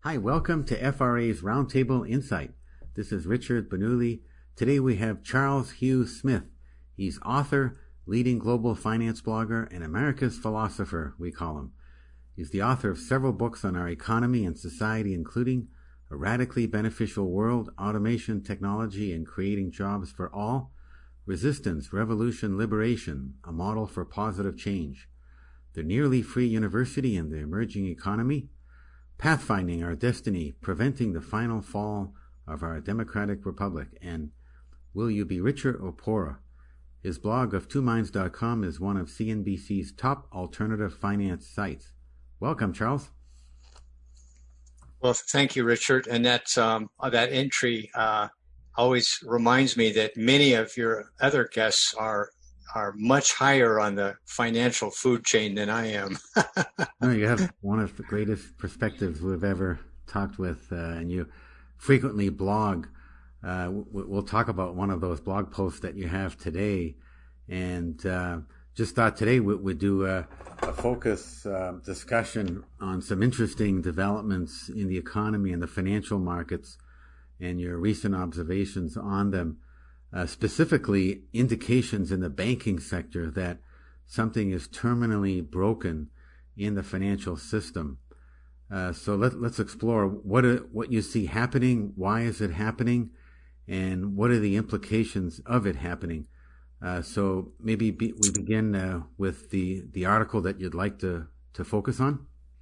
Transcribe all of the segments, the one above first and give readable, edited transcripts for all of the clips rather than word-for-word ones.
Hi, welcome to FRA's Roundtable Insight. This is Richard Benuli. Today we have Charles Hugh Smith. He's author, leading global finance blogger, and America's philosopher, we call him. He's the author of several books on our economy and society, including A Radically Beneficial World, Automation, Technology, and Creating Jobs for All, Resistance, Revolution, Liberation, A Model for Positive Change, The Nearly Free University and the Emerging Economy, Pathfinding Our Destiny, Preventing the Final Fall of Our Democratic Republic, and Will You Be Richer or Poorer? His blog of twominds.com is one of CNBC's top alternative finance sites. Welcome, Charles. Well, thank you, Richard. And that entry always reminds me that many of your other guests are much higher on the financial food chain than I am. No, you have one of the greatest perspectives we've ever talked with, and you frequently blog. We'll talk about one of those blog posts that you have today, and just thought today we'd do a focus discussion on some interesting developments in the economy and the financial markets and your recent observations on them. Specifically, indications in the banking sector that something is terminally broken in the financial system. So let's explore what you see happening, why is it happening, and what are the implications of it happening. So maybe we begin with the article that you'd like to focus on.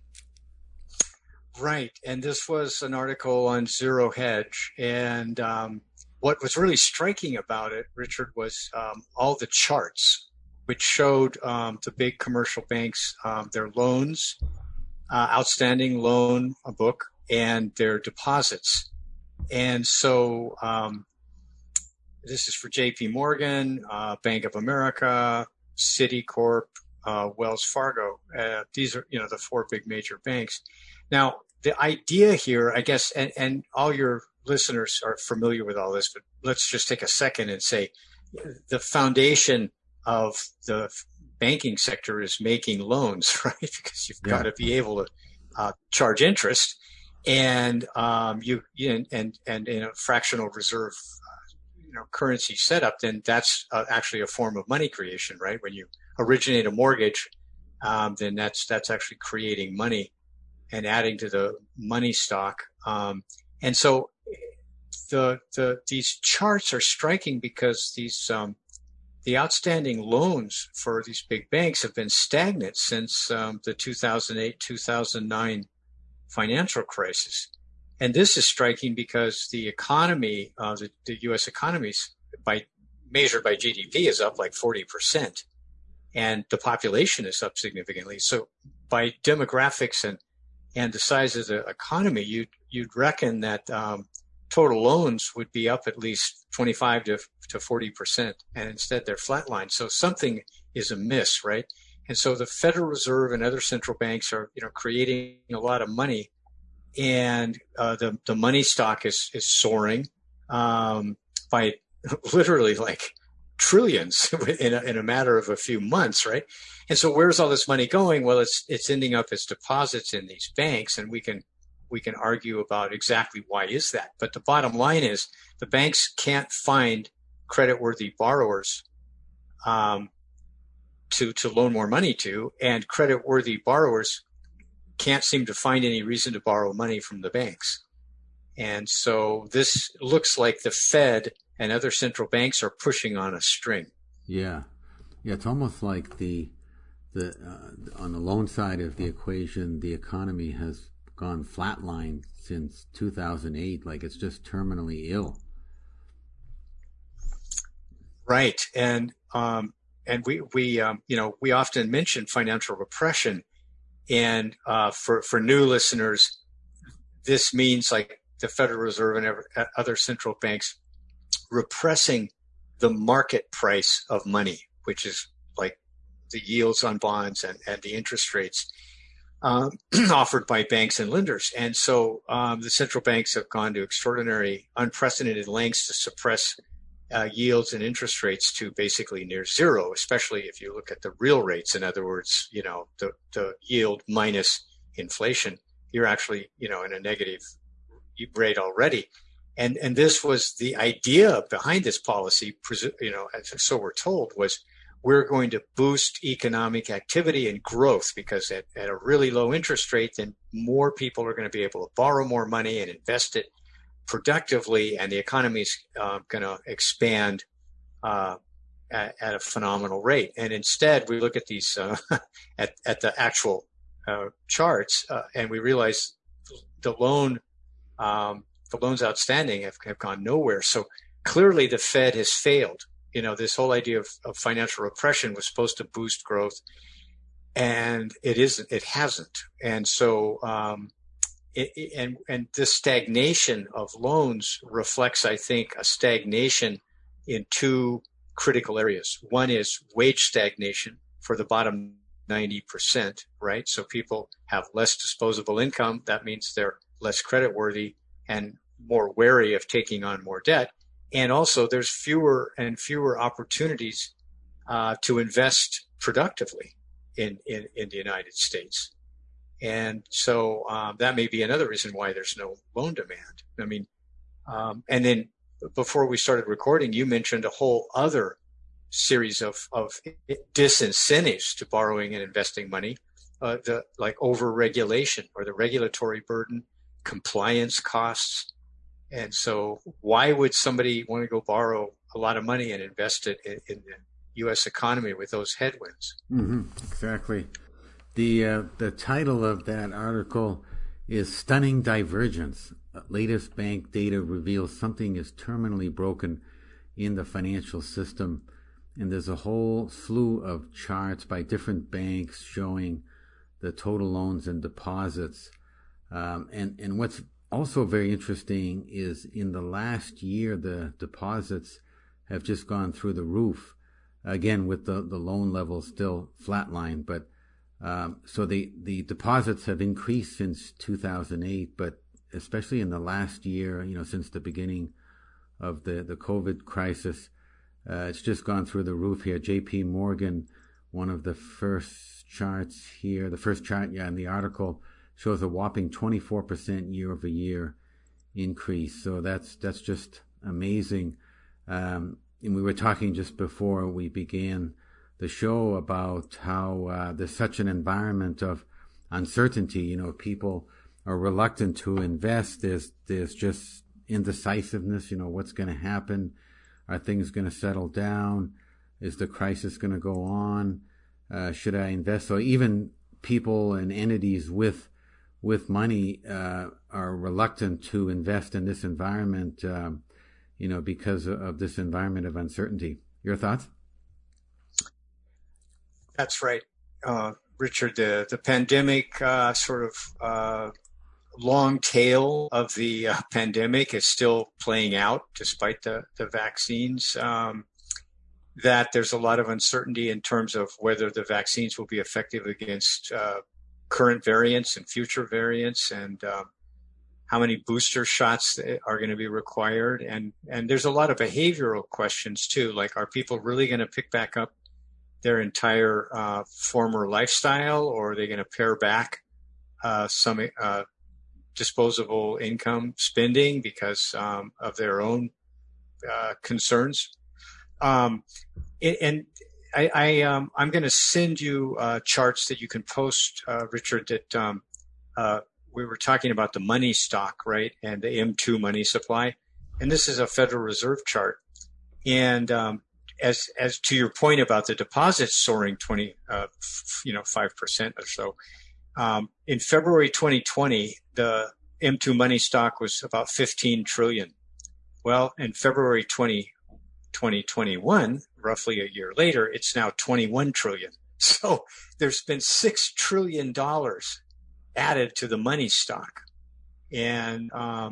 Right, and this was an article on Zero Hedge, and what was really striking about it, Richard, was all the charts which showed the big commercial banks, their loans, outstanding loan book, and their deposits. And so this is for JP Morgan, Bank of America, Citicorp, Wells Fargo. These are, the four big major banks. Now, the idea here, I guess, and all your listeners are familiar with all this, but let's just take a second and say the foundation of the banking sector is making loans, right? Because you've got to be able to charge interest, and in a fractional reserve, currency setup, then that's actually a form of money creation, right? When you originate a mortgage, then that's actually creating money and adding to the money stock, and so these charts are striking because the outstanding loans for these big banks have been stagnant since the 2008-2009 financial crisis. And this is striking because the economy, the U.S. economy, measured by GDP, is up like 40%, and the population is up significantly. So by demographics and the size of the economy, you'd reckon that total loans would be up at least 25 to 40%, and instead they're flatlined. So something is amiss, right? And so the Federal Reserve and other central banks are, creating a lot of money, and the money stock is soaring by literally like trillions in a matter of a few months, right? And so where's all this money going? Well, it's ending up as deposits in these banks, and we can argue about exactly why is that. But the bottom line is the banks can't find creditworthy borrowers to loan more money to, and creditworthy borrowers can't seem to find any reason to borrow money from the banks. And so this looks like the Fed and other central banks are pushing on a string. Yeah, it's almost like on the loan side of the equation, the economy has gone flatline since 2008, like it's just terminally ill. Right, and we often mention financial repression, and for new listeners, this means like the Federal Reserve and other central banks repressing the market price of money, which is like the yields on bonds and the interest rates offered by banks and lenders. And so the central banks have gone to extraordinary, unprecedented lengths to suppress yields and interest rates to basically near zero, especially if you look at the real rates. In other words, the yield minus inflation you're actually, in a negative rate already. And this was the idea behind this policy, so we're told, was we're going to boost economic activity and growth because at a really low interest rate, then more people are going to be able to borrow more money and invest it productively, and the economy is going to expand at a phenomenal rate. And instead, we look at these at the actual charts, and we realize the loans outstanding have gone nowhere. So clearly, the Fed has failed. This whole idea of financial repression was supposed to boost growth, and it isn't. It hasn't. And so, and this stagnation of loans reflects, I think, a stagnation in two critical areas. One is wage stagnation for the bottom 90%, right? So people have less disposable income. That means they're less creditworthy and more wary of taking on more debt. And also there's fewer and fewer opportunities to invest productively in the United States. And so that may be another reason why there's no loan demand. I mean, and then before we started recording, you mentioned a whole other series of disincentives to borrowing and investing money, like over-regulation or the regulatory burden, compliance costs. And so why would somebody want to go borrow a lot of money and invest it in the U.S. economy with those headwinds? Mm-hmm. Exactly. The title of that article is Stunning Divergence. Latest bank data reveals something is terminally broken in the financial system. And there's a whole slew of charts by different banks showing the total loans and deposits. And what's also very interesting is in the last year, the deposits have just gone through the roof. Again, with the loan level still flatlined, but so the deposits have increased since 2008, but especially in the last year, since the beginning of the COVID crisis, it's just gone through the roof here. JP Morgan, one of the first charts here, the first chart in the article shows a whopping 24% year over year increase. So that's just amazing. And we were talking just before we began the show about how there's such an environment of uncertainty. People are reluctant to invest. There's just indecisiveness. What's going to happen? Are things going to settle down? Is the crisis going to go on? Should I invest? So even people and entities with money are reluctant to invest in this environment, because of this environment of uncertainty. Your thoughts? That's right, Richard. The pandemic long tail of the pandemic is still playing out despite the vaccines. That there's a lot of uncertainty in terms of whether the vaccines will be effective against current variants and future variants, and how many booster shots are going to be required. And there's a lot of behavioral questions too, like are people really going to pick back up their entire former lifestyle, or are they going to pare back some disposable income spending because of their own concerns? I'm going to send you charts that you can post, Richard, that we were talking about the money stock, right, and the M2 money supply. And this is a Federal Reserve chart. And as to your point about the deposits soaring 5% or so, in February 2020, the M2 money stock was about 15 trillion. Well, in February 2021, roughly a year later, it's now 21 trillion. So there's been $6 trillion added to the money stock. And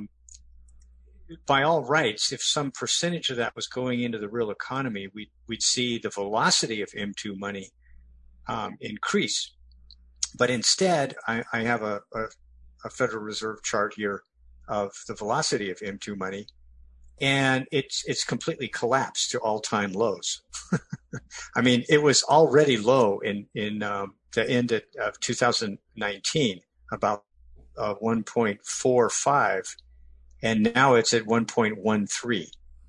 by all rights, if some percentage of that was going into the real economy, we'd see the velocity of M2 money increase. But instead, I have a Federal Reserve chart here of the velocity of M2 money, and it's completely collapsed to all-time lows. I mean, it was already low in the end of 2019, about 1.45, and now it's at 1.13.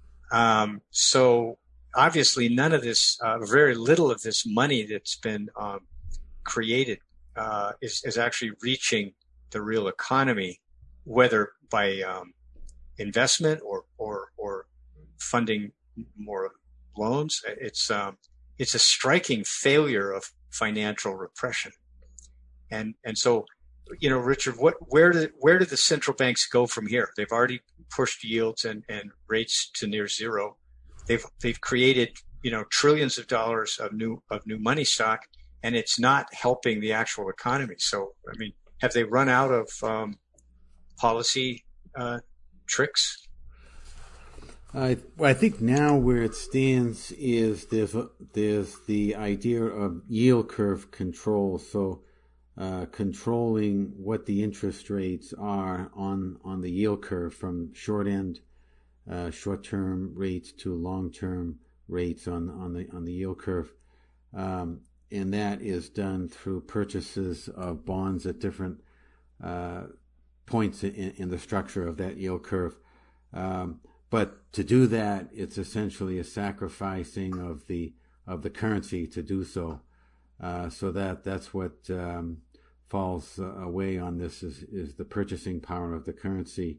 So obviously, none of this, very little of this money that's been created is actually reaching the real economy, whether by investment or funding more loans. It's a striking failure of financial repression, and so, Richard, where do the central banks go from here? They've already pushed yields and rates to near zero. They've created trillions of dollars of new money stock, and it's not helping the actual economy. So, I mean, have they run out of policy tricks? I think now where it stands is there's the idea of yield curve control. So controlling what the interest rates are on the yield curve from short-term rates to long-term rates on the yield curve, and that is done through purchases of bonds at different points in the structure of that yield curve. But to do that, it's essentially a sacrificing of the currency to do so. So that's what falls away on this is the purchasing power of the currency.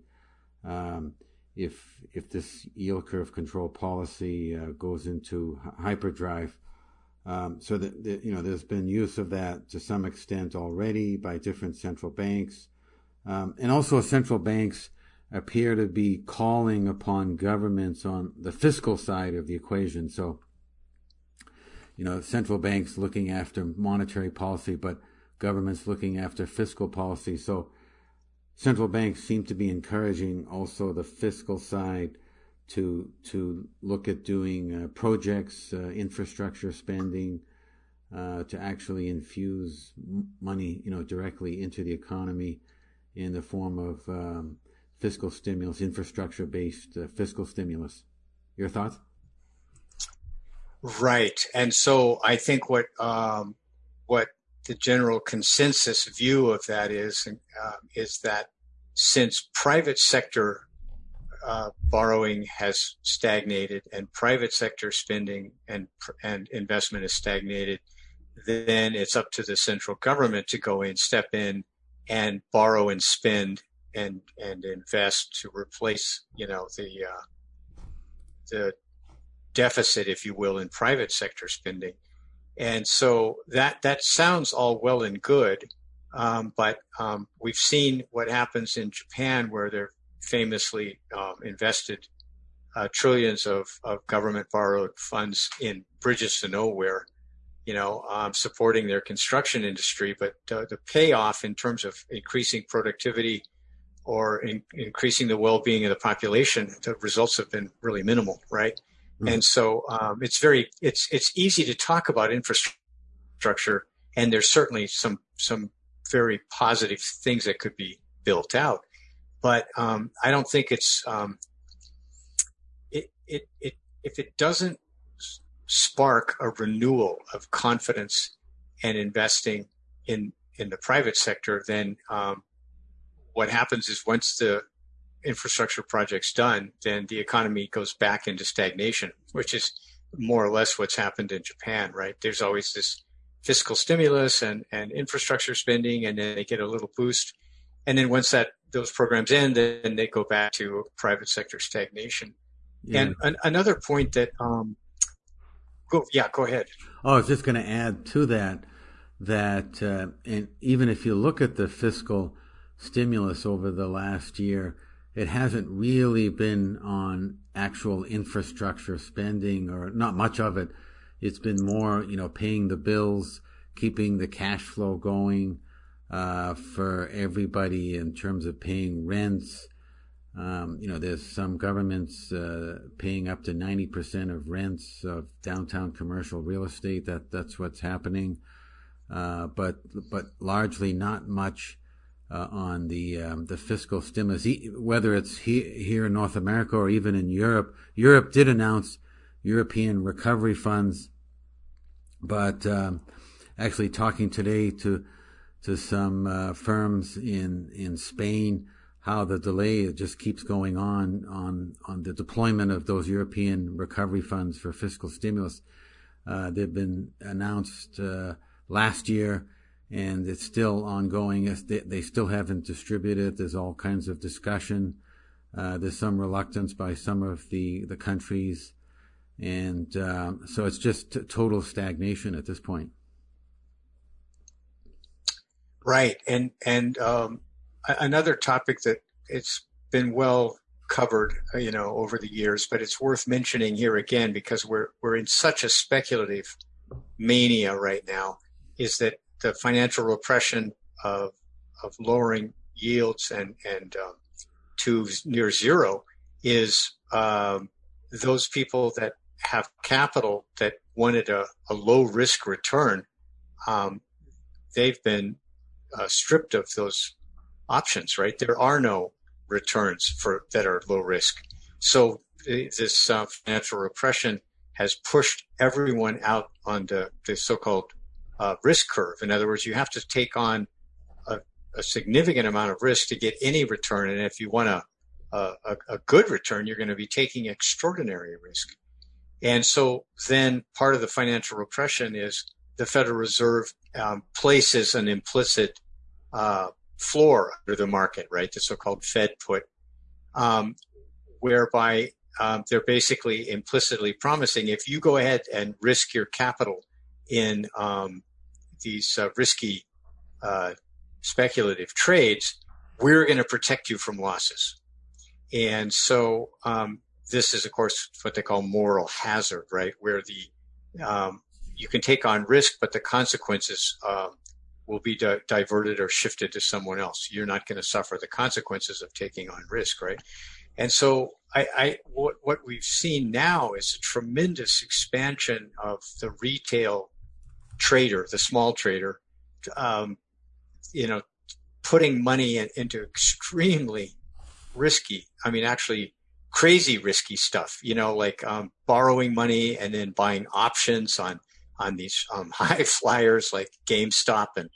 If this yield curve control policy goes into hyperdrive, so that there's been use of that to some extent already by different central banks, and also central banks appear to be calling upon governments on the fiscal side of the equation. So, central banks looking after monetary policy, but governments looking after fiscal policy. So central banks seem to be encouraging also the fiscal side to look at doing projects, infrastructure spending, to actually infuse money, directly into the economy in the form of fiscal stimulus, infrastructure-based fiscal stimulus. Your thoughts? Right, and so I think what the general consensus view of that is that since private sector borrowing has stagnated and private sector spending and investment has stagnated, then it's up to the central government to go in, step in, and borrow and spend and invest to replace, the deficit, if you will, in private sector spending. And so that sounds all well and good, but we've seen what happens in Japan, where they're famously invested trillions of government borrowed funds in bridges to nowhere, supporting their construction industry. But the payoff in terms of increasing productivity or increasing the well-being of the population, the results have been really minimal, right? Mm-hmm. And so it's easy to talk about infrastructure, and there's certainly some very positive things that could be built out, but I don't think it's if it doesn't spark a renewal of confidence and investing in the private sector, then what happens is once the infrastructure project's done, then the economy goes back into stagnation, which is more or less what's happened in Japan, right? There's always this fiscal stimulus and infrastructure spending, and then they get a little boost. And then once those programs end, then they go back to private sector stagnation. Yeah. And another point that, go ahead. Oh, I was just going to add to that, and even if you look at the fiscal stimulus over the last year, it hasn't really been on actual infrastructure spending, or not much of it. It's been more, paying the bills, keeping the cash flow going for everybody in terms of paying rents. There's some governments paying up to 90% of rents of downtown commercial real estate. That's what's happening, but largely not much on the fiscal stimulus, whether it's here in North America or even in Europe. Europe did announce European recovery funds, but actually talking today to to some firms in Spain, how the delay just keeps going on the deployment of those European recovery funds for fiscal stimulus. They've been announced last year, and it's still ongoing. They still haven't distributed. There's all kinds of discussion. There's some reluctance by some of the countries, and so it's just total stagnation at this point. Right, and another topic that it's been well covered, over the years, but it's worth mentioning here again because we're in such a speculative mania right now, is that the financial repression of lowering yields and to near zero is those people that have capital that wanted a low risk return. They've been stripped of those options, right? There are no returns that are low risk. So this financial repression has pushed everyone out on the so-called risk curve. In other words, you have to take on a significant amount of risk to get any return. And if you want a good return, you're going to be taking extraordinary risk. And so then part of the financial repression is the Federal Reserve places an implicit floor under the market, right? The so-called Fed put, whereby they're basically implicitly promising if you go ahead and risk your capital in these risky speculative trades, we're going to protect you from losses. And so this is, of course, what they call moral hazard, right? Where you can take on risk, but the consequences will be diverted or shifted to someone else. You're not going to suffer the consequences of taking on risk, right? And so what we've seen now is a tremendous expansion of the retail trader, the small trader, putting money into extremely risky, actually crazy risky stuff, like borrowing money and then buying options on these high flyers like GameStop and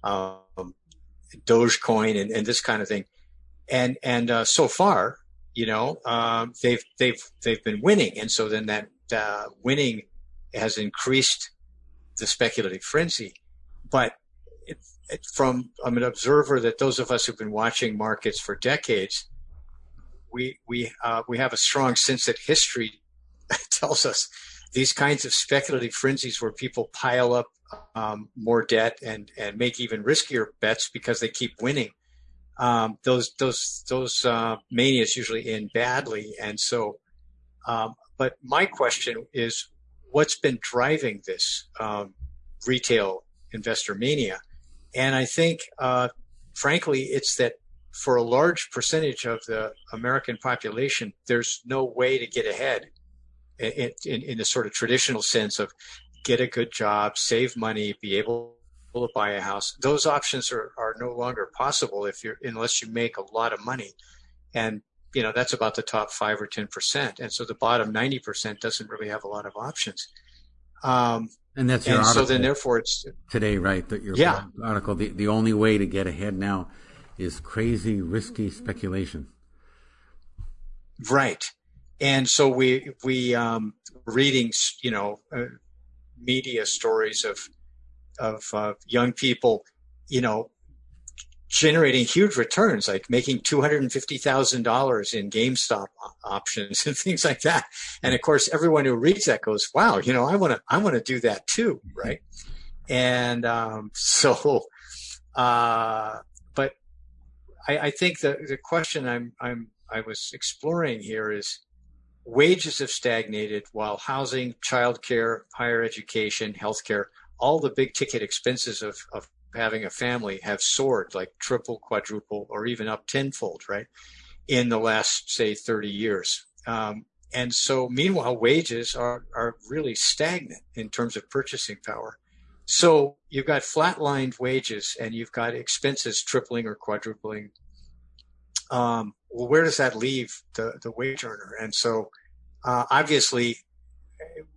Dogecoin and this kind of thing. And so far, they've been winning. And so then that winning has increased the speculative frenzy. But I'm an observer that those of us who've been watching markets for decades, we have a strong sense that history tells us these kinds of speculative frenzies where people pile up more debt and make even riskier bets because they keep winning. Those manias usually end badly. And so, but my question is, what's been driving this retail investor mania? And I think, frankly, it's that for a large percentage of the American population, there's no way to get ahead in the sort of traditional sense of get a good job, save money, be able to buy a house. Those options are no longer possible unless you make a lot of money. And, that's about the top 5 or 10%. And so the bottom 90% doesn't really have a lot of options. And that's your article. So then therefore it's today, right? That your article, the only way to get ahead now is crazy, risky speculation. Right. And so we reading, media stories of young people, generating huge returns, like making $250,000 in GameStop options and things like that. And of course, everyone who reads that goes, "Wow, I want to do that too," right? And but I think the question I was exploring here is, wages have stagnated while housing, childcare, higher education, healthcare, all the big ticket expenses of having a family have soared like triple, quadruple, or even up tenfold, right, in the last, say, 30 years. And so meanwhile, wages are really stagnant in terms of purchasing power. So you've got flatlined wages and you've got expenses tripling or quadrupling. Well, where does that leave the wage earner? And so obviously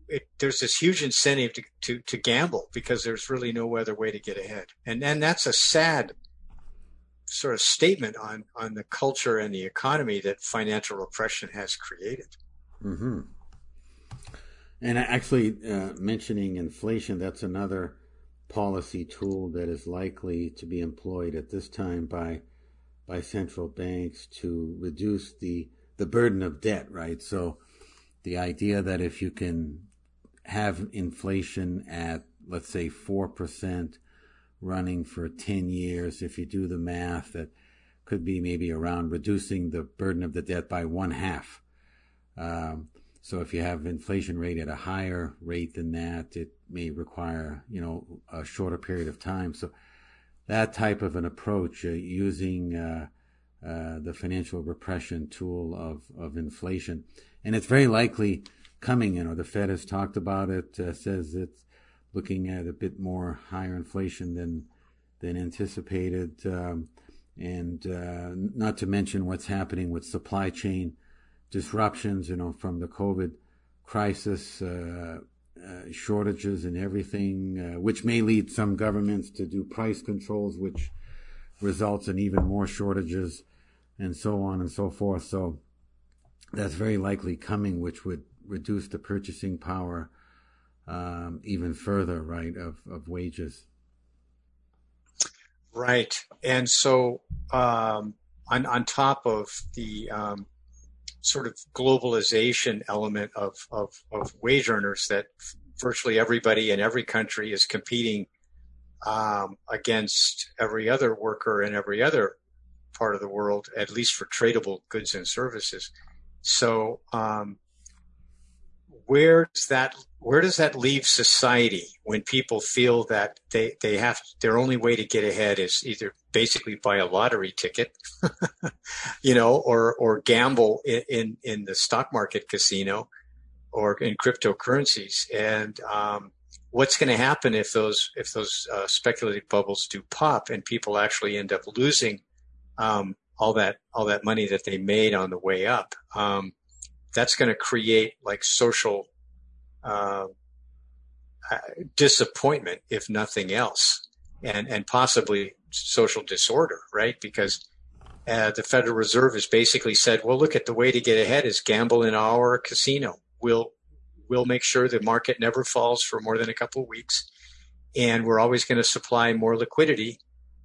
there's this huge incentive to gamble because there's really no other way to get ahead. And that's a sad sort of statement on the culture and the economy that financial repression has created. Mm-hmm. And actually, mentioning inflation, that's another policy tool that is likely to be employed at this time by central banks to reduce the burden of debt, right? So the idea that if you can have inflation at, let's say, 4% running for 10 years, if you do the math, that could be maybe around reducing the burden of the debt by 1/2. So if you have inflation rate at a higher rate than that, it may require, a shorter period of time. So that type of an approach, using the financial repression tool of inflation, and it's very likely coming. The Fed has talked about it, says it's looking at a bit more higher inflation than anticipated, and not to mention what's happening with supply chain disruptions, from the COVID crisis, shortages and everything, which may lead some governments to do price controls, which results in even more shortages, and so on and so forth. So that's very likely coming, which would reduce the purchasing power even further, right, of wages. Right. And so on top of the sort of globalization element of wage earners, that virtually everybody in every country is competing against every other worker in every other part of the world, at least for tradable goods and services. So where does that leave society when people feel that they have their only way to get ahead is either basically buy a lottery ticket, or gamble in the stock market casino or in cryptocurrencies? And what's going to happen if those speculative bubbles do pop and people actually end up losing all that money that they made on the way up? That's going to create like social disappointment, if nothing else, and possibly social disorder, right? Because the Federal Reserve has basically said, well, look, at the way to get ahead is gamble in our casino. We'll make sure the market never falls for more than a couple of weeks, and we're always going to supply more liquidity.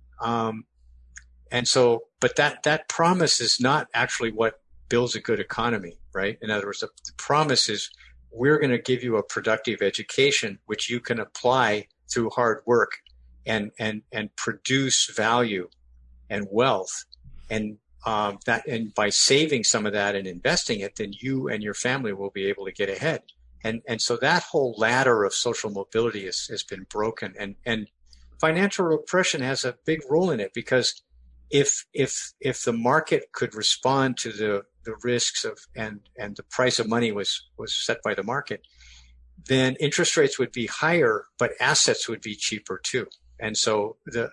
And so, but that promise is not actually what builds a good economy, right? In other words, the promise is we're going to give you a productive education, which you can apply through hard work and produce value and wealth. And and by saving some of that and investing it, then you and your family will be able to get ahead. And so that whole ladder of social mobility has been broken. And financial repression has a big role in it, because if the market could respond to the risks of and the price of money was set by the market, then interest rates would be higher, but assets would be cheaper too. And so the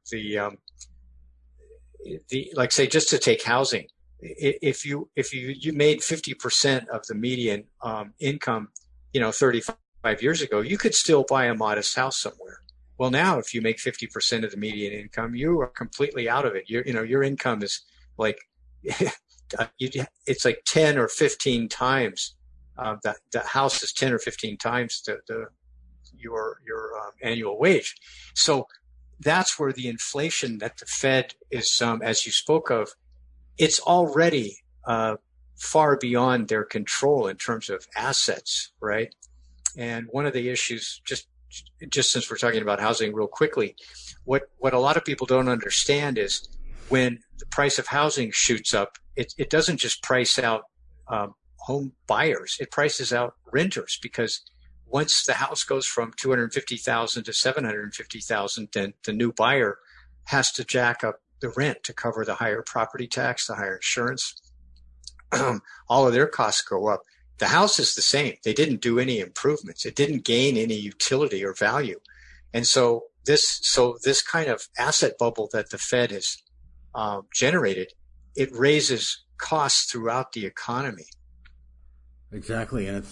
like, say, just to take housing, if you made 50% of the median income, 35 years ago, you could still buy a modest house somewhere. Well, now if you make 50% of the median income, you are completely out of it. Your income is like it's like 10 or 15 times the house is 10 or 15 times your annual wage. So that's where the inflation that the Fed is, as you spoke of, it's already far beyond their control in terms of assets, right? And one of the issues, just since we're talking about housing real quickly, what a lot of people don't understand is when the price of housing shoots up, it doesn't just price out home buyers, it prices out renters, because once the house goes from $250,000 to $750,000, then the new buyer has to jack up the rent to cover the higher property tax, the higher insurance. All of their costs go up. The house is the same. They didn't do any improvements. It didn't gain any utility or value. And so this kind of asset bubble that the Fed has generated, it raises costs throughout the economy. Exactly. And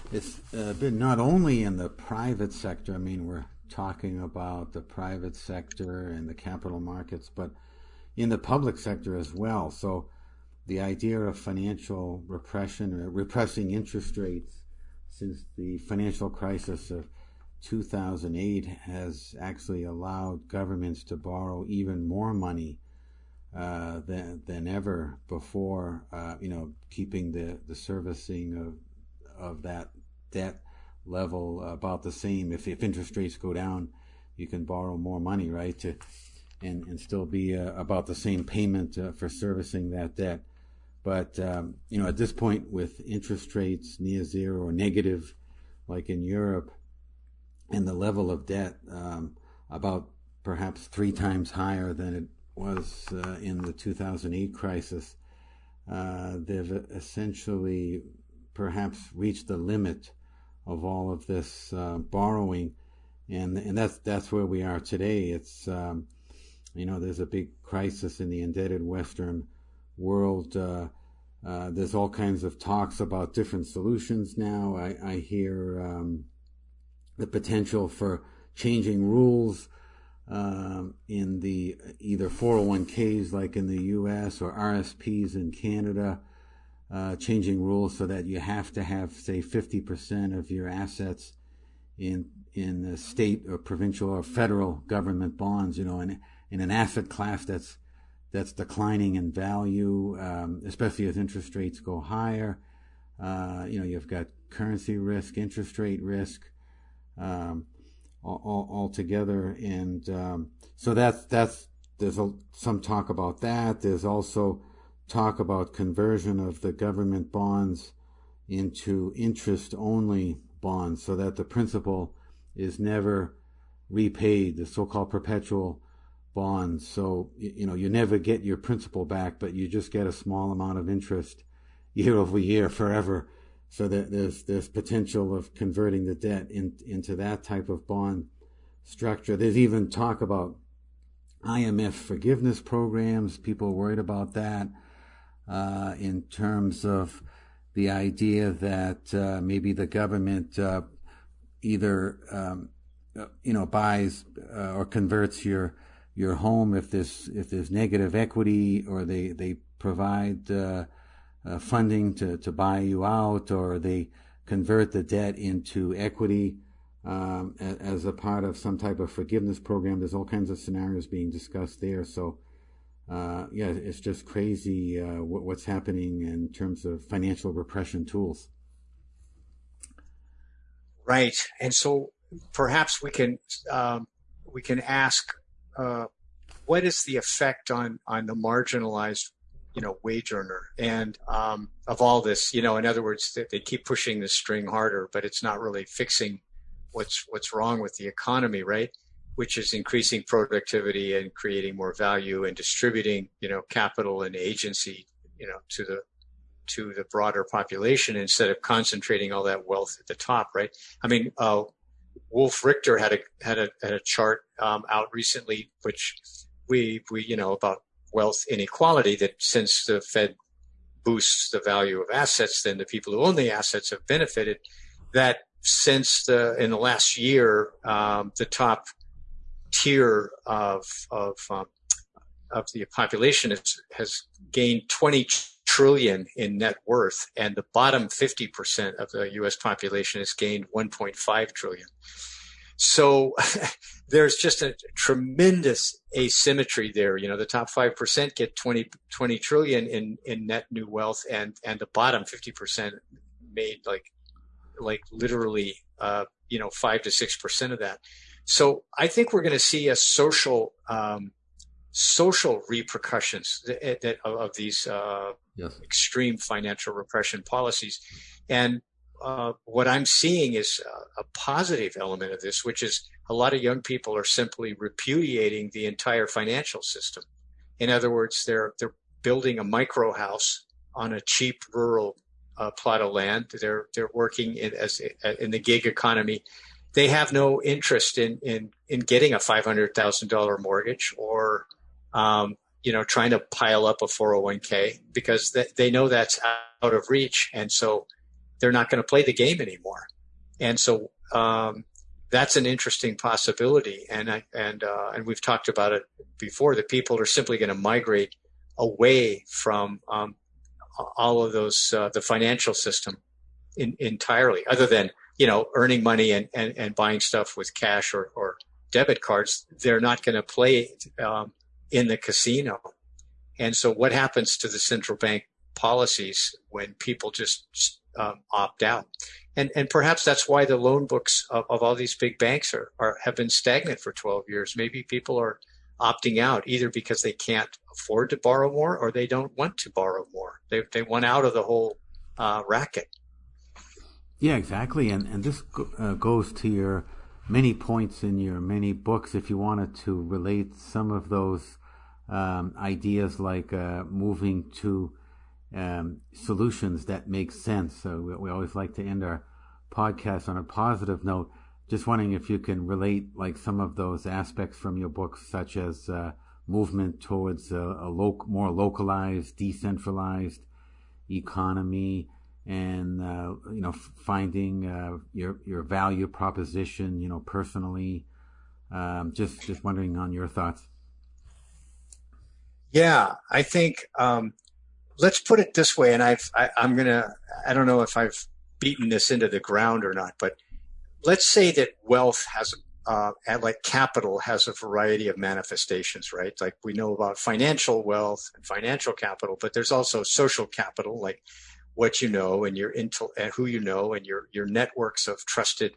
It's been not only in the private sector. I mean, we're talking about the private sector and the capital markets, but in the public sector as well. So the idea of financial repression or repressing interest rates since the financial crisis of 2008 has actually allowed governments to borrow even more money than ever before, keeping the servicing of that debt level about the same. If interest rates go down, you can borrow more money, right, and still be about the same payment for servicing that debt. But at this point, with interest rates near zero or negative, like in Europe, and the level of debt about perhaps 3 times higher than it was in the 2008 crisis, they've essentially perhaps reached the limit of all of this borrowing, and that's where we are today. It's there's a big crisis in the indebted Western world. There's all kinds of talks about different solutions now. I hear the potential for changing rules in the either 401ks like in the U.S. or RSPs in Canada, changing rules so that you have to have, say, 50% of your assets in the state or provincial or federal government bonds, in an asset class that's declining in value, especially as interest rates go higher. You've got currency risk, interest rate risk, all together, and so there's some talk about that. There's also talk about conversion of the government bonds into interest-only bonds, so that the principal is never repaid, the so-called perpetual bonds. So you never get your principal back, but you just get a small amount of interest year over year forever. So that there's potential of converting the debt into that type of bond structure. There's even talk about IMF forgiveness programs. People are worried about that in terms of the idea that maybe the government either buys or converts your home if there's negative equity, or they provide funding to buy you out, or they convert the debt into equity as a part of some type of forgiveness program. There's all kinds of scenarios being discussed there. So it's just crazy what's happening in terms of financial repression tools. Right, and so perhaps we can ask, what is the effect on the marginalized wage earner, and of all this, in other words, they keep pushing this string harder, but it's not really fixing what's wrong with the economy, right? Which is increasing productivity and creating more value and distributing, capital and agency, to the broader population instead of concentrating all that wealth at the top, right? I mean, Wolf Richter had a chart out recently, which we about wealth inequality, that since the Fed boosts the value of assets, then the people who own the assets have benefited. That since in the last year, the top tier of the population has gained 20 trillion in net worth, and the bottom 50% of the U.S. population has gained 1.5 trillion. So there's just a tremendous asymmetry there. The top 5% get 20 trillion in net new wealth, and the bottom 50% made like literally 5 to 6% of that. So I think we're going to see a social repercussions of these Yes. extreme financial repression policies. And what I'm seeing is a positive element of this, which is a lot of young people are simply repudiating the entire financial system. In other words, they're building a micro house on a cheap rural plot of land. They're working in the gig economy. They have no interest in getting a $500,000 mortgage or trying to pile up a 401k, because they know that's out of reach. And so they're not going to play the game anymore. And so that's an interesting possibility. And we've talked about it before, that people are simply going to migrate away from all of those, the financial system entirely, other than, earning money and buying stuff with cash or debit cards. They're not going to play in the casino. And so what happens to the central bank policies when people just opt out? And perhaps that's why the loan books of all these big banks have been stagnant for 12 years. Maybe people are opting out either because they can't afford to borrow more, or they don't want to borrow more. They want out of the whole racket. Yeah, exactly. And this goes to your many points in your many books. If you wanted to relate some of those ideas, like moving to solutions that make sense. So we always like to end our podcast on a positive note. Just wondering if you can relate like some of those aspects from your books, such as movement towards a more localized, decentralized economy, and finding your value proposition, personally. Just wondering on your thoughts. Yeah, I think let's put it this way, and I don't know if I've beaten this into the ground or not, but let's say that wealth has, like capital has a variety of manifestations, right? Like we know about financial wealth and financial capital, but there's also social capital, like what you know and and who you know and your networks of trusted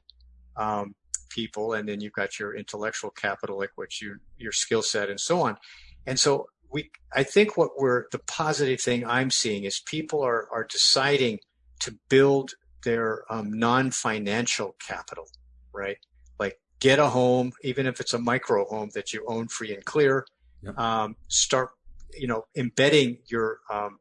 people, and then you've got your intellectual capital, like your skill set and so on. And so I think the positive thing I'm seeing is people are deciding to build their non-financial capital, right? Like get a home, even if it's a micro home that you own free and clear. Yep. Start, embedding your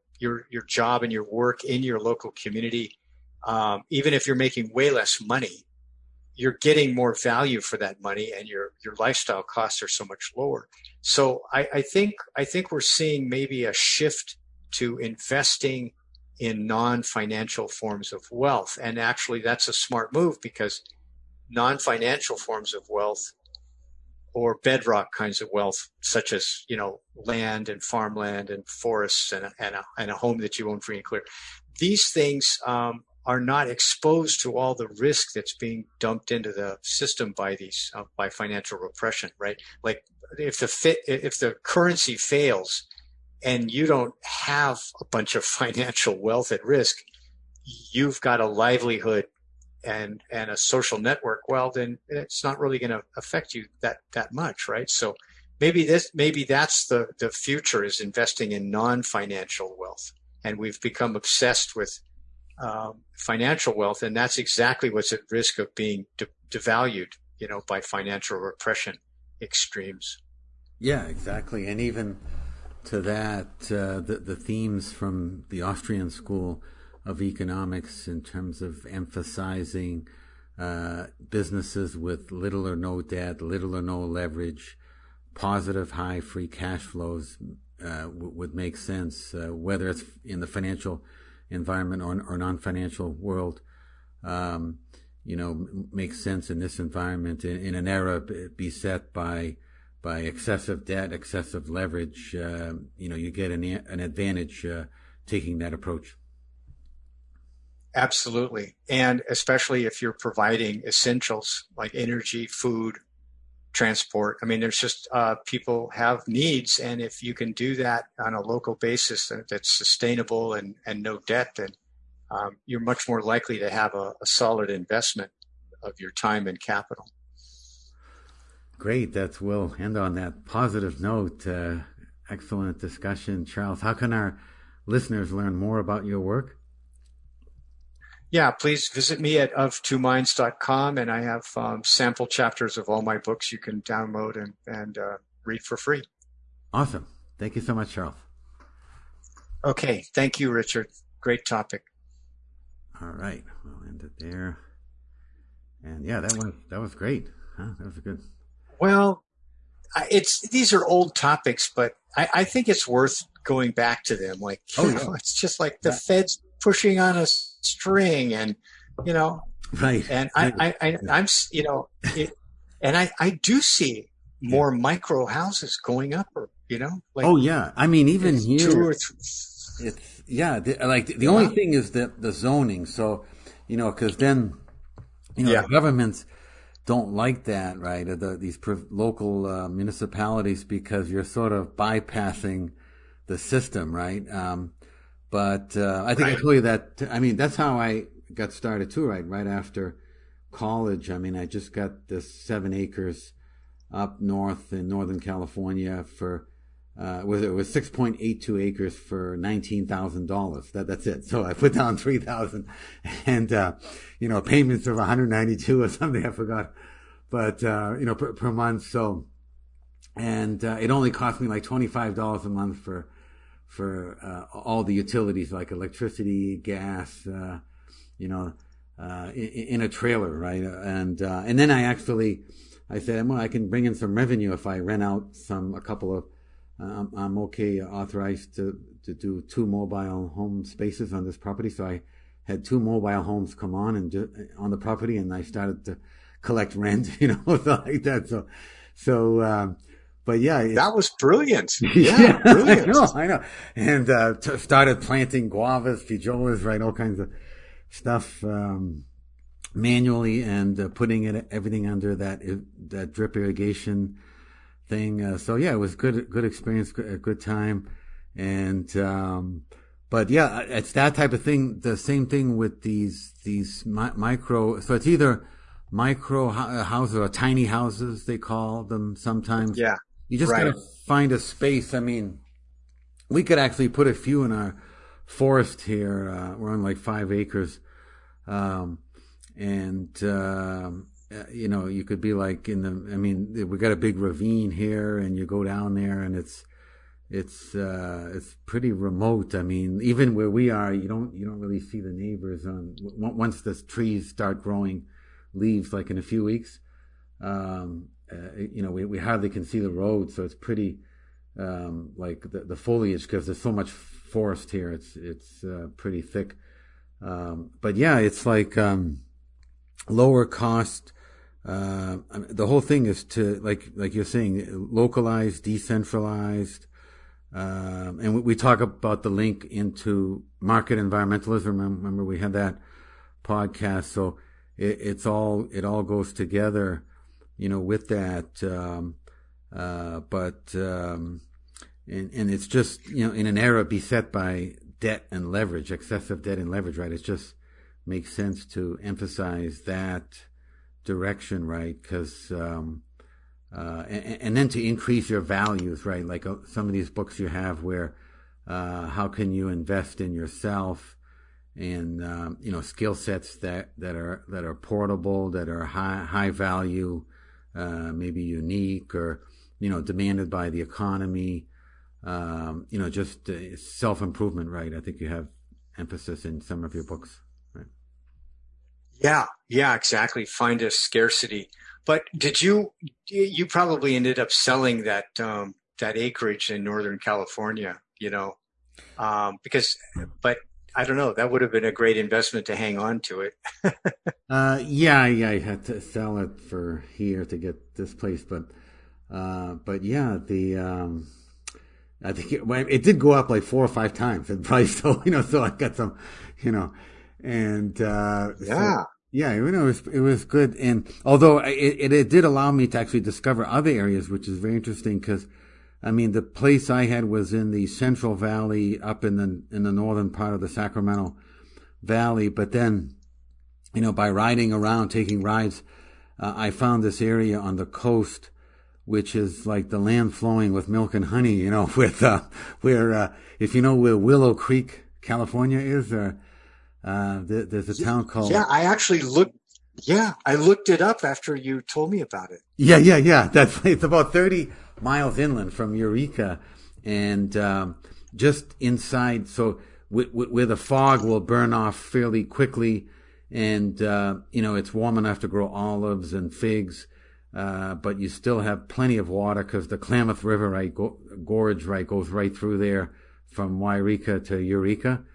job and your work in your local community. Even if you're making way less money, you're getting more value for that money, and your lifestyle costs are so much lower. So I think we're seeing maybe a shift to investing in non-financial forms of wealth. And actually that's a smart move, because non-financial forms of wealth, or bedrock kinds of wealth, such as, land and farmland and forests and a home that you own free and clear, these things are not exposed to all the risk that's being dumped into the system by financial repression, right? Like if the currency fails and you don't have a bunch of financial wealth at risk, you've got a livelihood and a social network, well, then it's not really going to affect you that much, right? So maybe that's the future, is investing in non-financial wealth. And we've become obsessed with financial wealth, and that's exactly what's at risk of being devalued, by financial repression extremes. Yeah, exactly. And even to that, the themes from the Austrian School of Economics, in terms of emphasizing businesses with little or no debt, little or no leverage, positive high free cash flows, would make sense, whether it's in the financial environment or non-financial world. Makes sense in this environment, in an era beset by excessive debt, excessive leverage. You get an advantage taking that approach. Absolutely. And especially if you're providing essentials like energy, food, transport. I mean, there's just people have needs. And if you can do that on a local basis that's sustainable and no debt, then you're much more likely to have a solid investment of your time and capital. Great. We'll end on that positive note. Excellent discussion. Charles, how can our listeners learn more about your work? Yeah, please visit me at of2minds.com, and I have sample chapters of all my books you can download and read for free. Awesome. Thank you so much, Charles. Okay. Thank you, Richard. Great topic. All right. We'll end it there. And yeah, that was great. Huh? That was good. Well, these are old topics, but I think it's worth going back to them. Like, it's just like the Fed's pushing on us string, and right. And I'm I do see more micro houses going up, or like, oh yeah, I mean even here, 2 or 3. it's the only thing is the zoning. So because then the governments don't like that, right? These local municipalities, because you're sort of bypassing the system, right? But I think I told you that. I mean, that's how I got started too, right? Right after college. I mean, I just got this 7 acres up north in Northern California for it was 6.82 acres for $19,000. That's it. So I put down $3,000, and payments of $192 or something, I forgot, but per month. So, and it only cost me like $25 a month for all the utilities, like electricity, gas, in a trailer, right? And then I said, well, I can bring in some revenue if I rent out a couple of, I'm authorized to do 2 mobile home spaces on this property. So I had 2 mobile homes come on on the property, and I started to collect rent, like that. So, but yeah, that was brilliant. Yeah, brilliant. I know. And started planting guavas, feijoas, right, all kinds of stuff manually, and putting everything under that drip irrigation thing. So yeah, it was good experience, a good time, and but yeah, it's that type of thing. The same thing with these micro. So it's either micro houses or tiny houses, they call them sometimes. Yeah. You just gotta find a space. I mean, we could actually put a few in our forest here. We're on like 5 acres. You could be like we got a big ravine here, and you go down there, and it's pretty remote. I mean, even where we are, you don't really see the neighbors once the trees start growing leaves, like in a few weeks. We hardly can see the road, so it's pretty like the foliage, because there's so much forest here. It's pretty thick. But yeah, it's like lower cost. The whole thing is to like you're saying, localized, decentralized, and we talk about the link into market environmentalism. Remember we had that podcast, so it all goes together, with that. And it's just in an era beset by debt and leverage, excessive debt and leverage, right? It just makes sense to emphasize that direction, right? Because and then to increase your values, right? Like some of these books you have where how can you invest in yourself, and skill sets that are portable, that are high value, maybe unique, or demanded by the economy. Just self-improvement, right? I think you have emphasis in some of your books, right? Yeah, exactly. Find a scarcity. But you probably ended up selling that acreage in Northern California, but I don't know, that would have been a great investment to hang on to it. Yeah, I had to sell it for here to get this place, but yeah, I think it did go up like 4 or 5 times in price. So, so I got some, and, yeah. Yeah, it was good. And although it did allow me to actually discover other areas, which is very interesting, because the place I had was in the Central Valley, up in the northern part of the Sacramento Valley. But then, by riding around, taking rides, I found this area on the coast, which is like the land flowing with milk and honey, with, where, if you know where Willow Creek, California is, there's a town called... Yeah, I actually looked it up after you told me about it. Yeah. It's about 30 miles inland from Eureka, and, just inside, so where the fog will burn off fairly quickly, and, it's warm enough to grow olives and figs. But you still have plenty of water, because the Klamath River, right, gorge, right, goes right through there from Wairika to Eureka.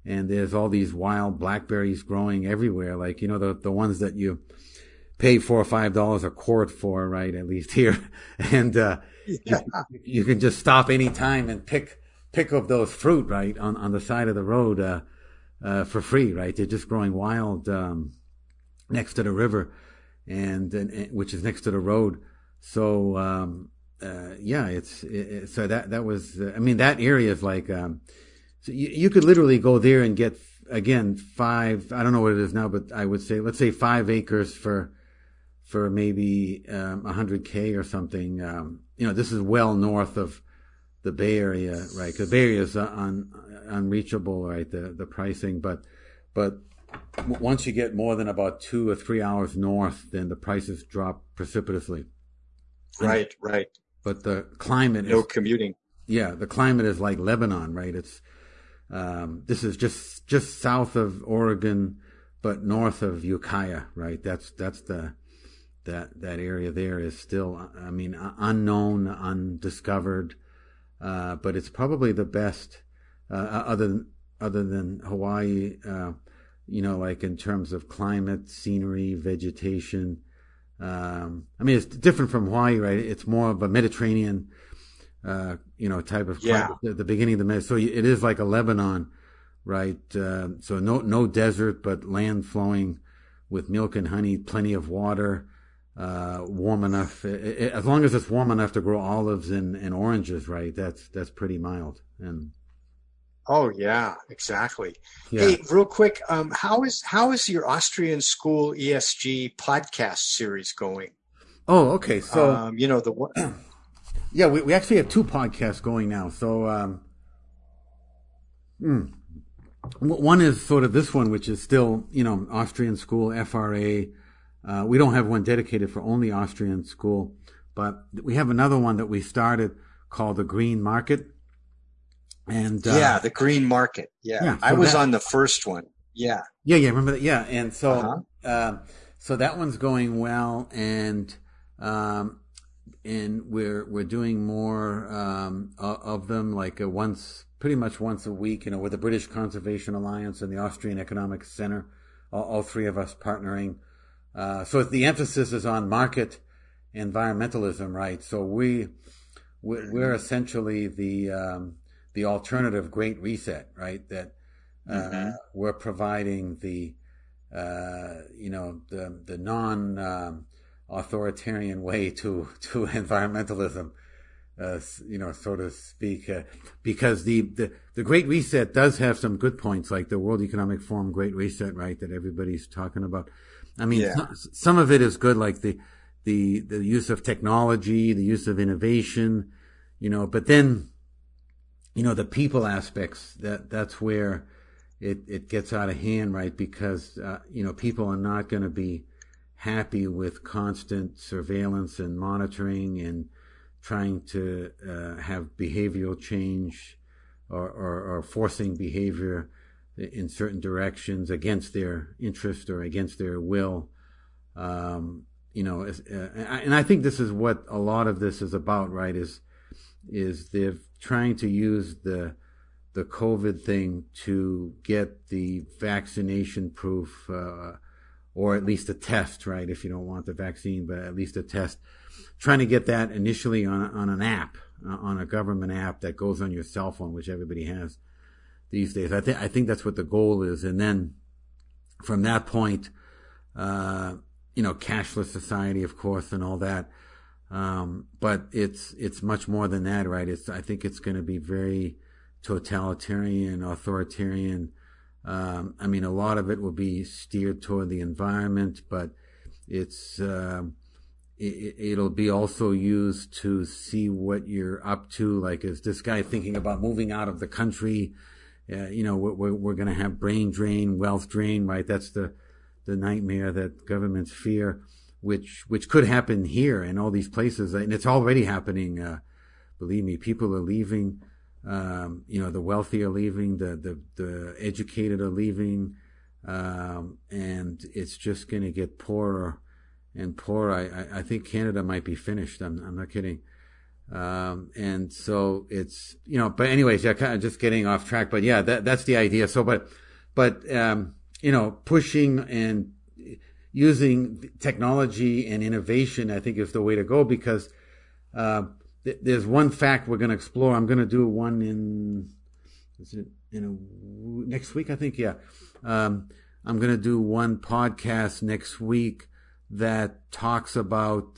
and there's all these wild blackberries growing everywhere, like, you know, the ones that you pay $4 or $5 a quart for, right? At least here. And, you can just stop any time and pick up those fruit, right? On the side of the road, for free, right? They're just growing wild, next to the river and which is next to the road. So, yeah, so that was, I mean, that area is like, so you could literally go there and get, again, I don't know what it is now, but I would say, let's say 5 acres for maybe, 100K or something. You know, this is well north of the Bay Area, right? Because Bay Area is unreachable, right? The pricing, but once you get more than about 2 or 3 hours north, then the prices drop precipitously. Right. But the climate no commuting. Yeah, the climate is like Lebanon, right? It's this is just south of Oregon, but north of Ukiah, right? That's that area there is still, I mean, unknown, undiscovered, but it's probably the best, other than Hawaii, you know, like in terms of climate, scenery, vegetation. I mean, it's different from Hawaii, right? It's more of a Mediterranean, you know, type of climate at the beginning of the Mediterranean. So it is like a Lebanon, right? So no desert, but land flowing with milk and honey, plenty of water, warm enough. As long as it's warm enough to grow olives and oranges, right? That's pretty mild. And oh yeah, exactly. yeah. Hey, real quick, how is your Austrian School ESG podcast series going? Oh, okay. So you know, the one. Yeah, we actually have 2 podcasts going now. So one is sort of this one, which is still, you know, Austrian School, FRA. We don't have one dedicated for only Austrian School, but we have another one that we started called The Green Market. And the Green Market. Yeah, so I was on the first one. Yeah. Remember that? Yeah, and so so that one's going well, and we're doing more of them, like pretty much once a week, you know, with the British Conservation Alliance and the Austrian Economic Center, all 3 of us partnering. So the emphasis is on market environmentalism, right? So we're essentially the alternative Great Reset, right? That we're providing the you know, the non authoritarian way to environmentalism, you know, so to speak, because the Great Reset does have some good points, like the World Economic Forum Great Reset, right? That everybody's talking about. I mean, some of it is good, like the use of technology, the use of innovation, you know, but then, you know, the people aspects, that's where it gets out of hand, right? Because, you know, people are not going to be happy with constant surveillance and monitoring and trying to have behavioral change or forcing behavior in certain directions against their interest or against their will. You know, and I think this is what a lot of this is about, right? Is they're trying to use the COVID thing to get the vaccination proof, or at least a test, right? If you don't want the vaccine, but at least a test. Trying to get that initially on an app, on a government app that goes on your cell phone, which everybody has these days. I think that's what the goal is. And then from that point, you know, cashless society, of course, and all that. But it's much more than that, right? I think it's going to be very totalitarian, authoritarian. I mean, a lot of it will be steered toward the environment, but it'll be also used to see what you're up to. Like, is this guy thinking about moving out of the country? You know, we're going to have brain drain, wealth drain, right? That's the nightmare that governments fear, which could happen here in all these places, and it's already happening. Believe me, people are leaving. You know, the wealthy are leaving, the educated are leaving, and it's just going to get poorer and poorer. I think Canada might be finished. I'm not kidding. And so it's, but anyways, yeah, kind of just getting off track, but yeah, that's the idea. So, but pushing and using technology and innovation, I think is the way to go, because, there's one fact we're going to explore. I'm going to do one next week, I think. Yeah. I'm going to do one podcast next week that talks about,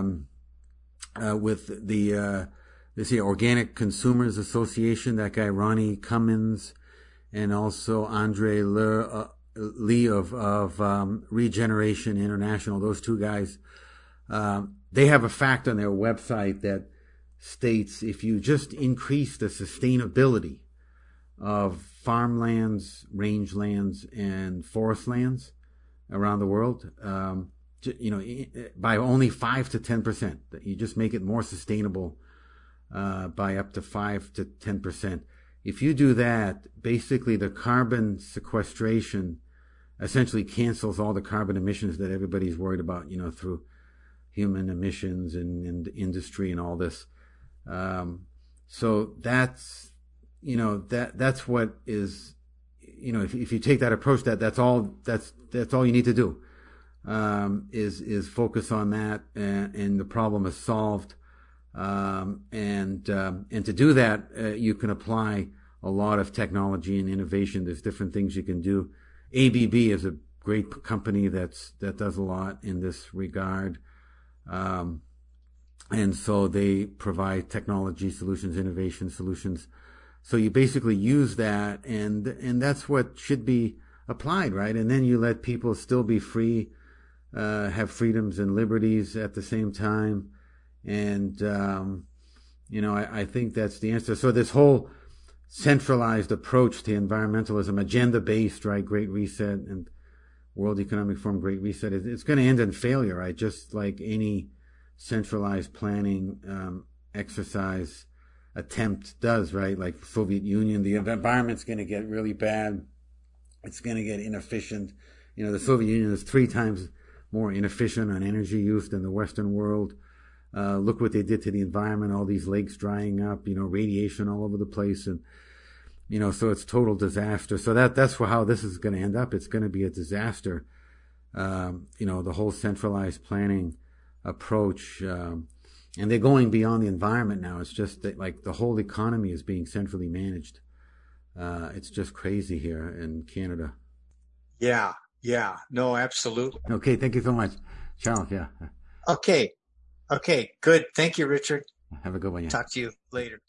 with the Organic Consumers Association, that guy Ronnie Cummins, and also Andre Lee of Regeneration International. Those two guys, they have a fact on their website that states if you just increase the sustainability of farmlands, rangelands, and forest lands around the world, by only 5 to 10%, you just make it more sustainable by up to 5 to 10%. If you do that, basically the carbon sequestration essentially cancels all the carbon emissions that everybody's worried about, through human emissions and industry and all this. So that's, that's what is, if you take that approach, that's all you need to do, is focus on that, and the problem is solved. And to do that, you can apply a lot of technology and innovation. There's different things you can do. ABB is a great company that does a lot in this regard. And so they provide technology solutions, innovation solutions. So you basically use that, and that's what should be applied, right? And then you let people still be free, have freedoms and liberties at the same time. And, I think that's the answer. So this whole centralized approach to environmentalism, agenda-based, right? Great Reset and World Economic Forum, Great Reset, it's going to end in failure, right? Just like any centralized planning exercise attempt does, right? Like Soviet Union, the environment's going to get really bad. It's going to get inefficient. The Soviet Union is 3 times more inefficient on energy use than the Western world. Look what they did to the environment, all these lakes drying up, radiation all over the place. And, so it's total disaster. So that's how this is going to end up. It's going to be a disaster. The whole centralized planning approach, and they're going beyond the environment now. It's just that, like, the whole economy is being centrally managed. It's just crazy here in Canada. Yeah. No, absolutely. Okay. Thank you so much, Charles. Yeah. Okay. Good. Thank you, Richard. Have a good one. Yeah. Talk to you later.